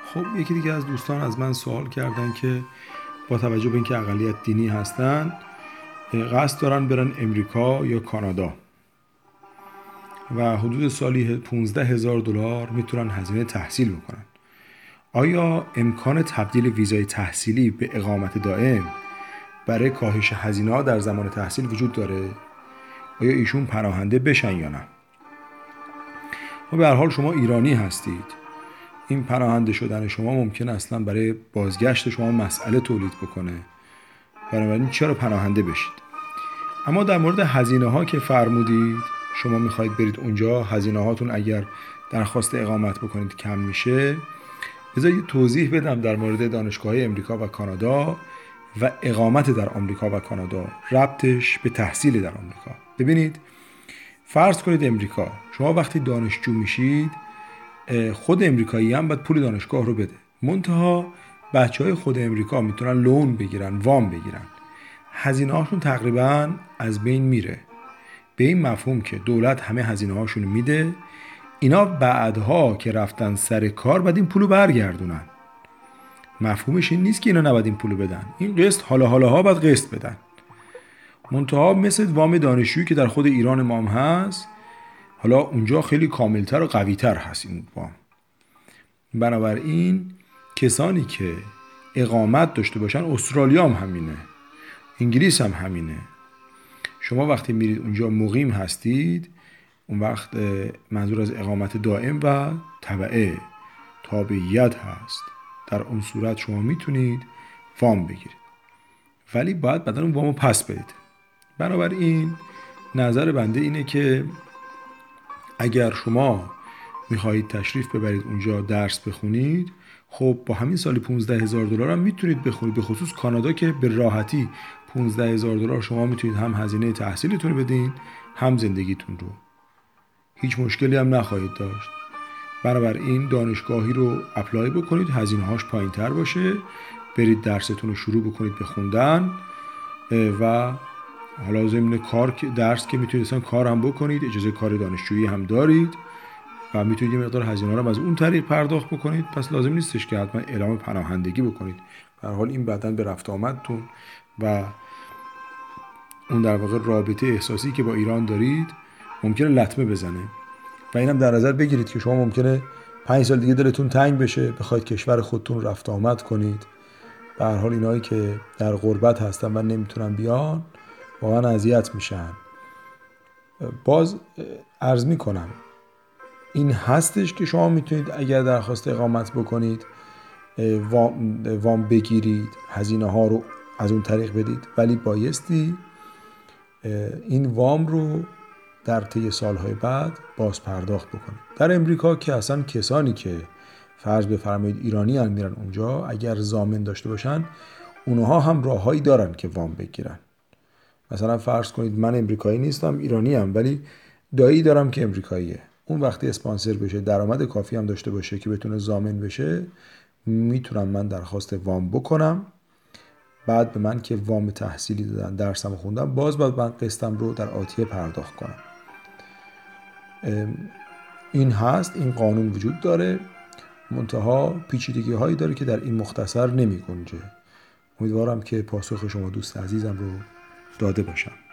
خب یکی دیگه از دوستان از من سوال کردن که با توجه به اینکه اقلیت دینی هستن قصد دارن برن امریکا یا کانادا و حدود سالی 15,000 دلار میتونن هزینه تحصیل بکنن. آیا امکان تبدیل ویزای تحصیلی به اقامت دائم برای کاهش هزینه ها در زمان تحصیل وجود داره؟ آیا ایشون پناهنده بشن یا نه؟ و به هر حال شما ایرانی هستید، این پناهنده شدن شما ممکن اصلا برای بازگشت شما مسئله تولید بکنه، بنابراین چرا پناهنده بشید؟ اما در مورد هزینه ها که فرمودید شما میخواید برید اونجا، هزینه هاتون اگر درخواست اقامت بکنید کم میشه. بذارید توضیح بدم در مورد دانشگاه امریکا و کانادا و اقامت در آمریکا و کانادا، ربطش به تحصیل در آمریکا. ببینید، فرض کنید امریکا، شما وقتی دانشجو میشید خود امریکایی هم باید پول دانشگاه رو بده، منتها بچهای خود امریکا میتونن لون بگیرن، وام بگیرن، هزینه هاشون تقریبا از بین میره، به این مفهوم که دولت همه هزینه هاشون میده، اینا بعدها که رفتن سر کار باید این پولو برگردونن. مفهومش این نیست که اینا نباید این پولو بدن، این قسط حالا باید قسط بدن، منتها مثل وام دانشجویی که در خود ایران ما هم هست، حالا اونجا خیلی کاملتر و قویتر هست این وام. بنابراین کسانی که اقامت داشته باشن، استرالیا هم همینه، انگلیس هم همینه، شما وقتی میرید اونجا مقیم هستید، اون وقت منظور از اقامت دائم و تبعه تابعیت هست، در اون صورت شما میتونید وام بگیرید، ولی باید بعداً اون وامو پس بدید. بنابراین نظر بنده اینه که اگر شما میخواهید تشریف ببرید اونجا درس بخونید، خب با همین سالی 15,000 دلار هم میتونید بخونید، به خصوص کانادا که به راحتی 15,000 دلار شما میتونید هم هزینه تحصیلتون رو بدین هم زندگیتون رو، هیچ مشکلی هم نخواهید داشت. بنابراین دانشگاهی رو اپلای بکنید، هزینه هاش پایین تر باشه، برید درستون رو شروع بکنید به خوندن و حالا ضمن کار درس که میتونید اصلا کار هم بکنید، اجازه کار دانشجویی هم دارید و میتونید یه مقدار هزینه رو از اون طریق پرداخت بکنید، پس لازم نیستش که حتما اعلام پناهندگی بکنید. به هر حال این بعداً به رفت آمدتون و اون در واقع رابطه احساسی که با ایران دارید ممکنه لطمه بزنه و اینم در نظر بگیرید که شما ممکنه 5 سال دیگه دلتون تنگ بشه، بخواید کشور خودتون رفت آمد کنید. به هر حال اینایی که در غربت هستن و نمیتونن بیان واقعا اذیت میشن. باز عرض میکنم این هستش که شما میتونید اگر درخواست اقامت بکنید وام بگیرید، هزینه ها رو از اون طریق بدید، ولی بایستی این وام رو در طی سالهای بعد باز پرداخت بکنید. در امریکا که اصلا کسانی که فرض بفرمایید ایرانی هم میرن اونجا، اگر ضامن داشته باشن اونها هم راههایی دارن که وام بگیرن. مثلا فرض کنید من امریکایی نیستم، ایرانی ام، ولی دایی دارم که امریکاییه، اون وقتی اسپانسر بشه، درآمد کافی هم داشته باشه که بتونه ضامن بشه، میتونم من درخواست وام بکنم، بعد به من که وام تحصیلی دادن، درسم خوندم، باز بعد من قسطم رو در آتیه پرداخت کنم. این هست، این قانون وجود داره، منتها پیچیدگی هایی داره که در این مختصر نمی گنجه. امیدوارم که پاسخ شما دوست عزیزم رو داده باشم.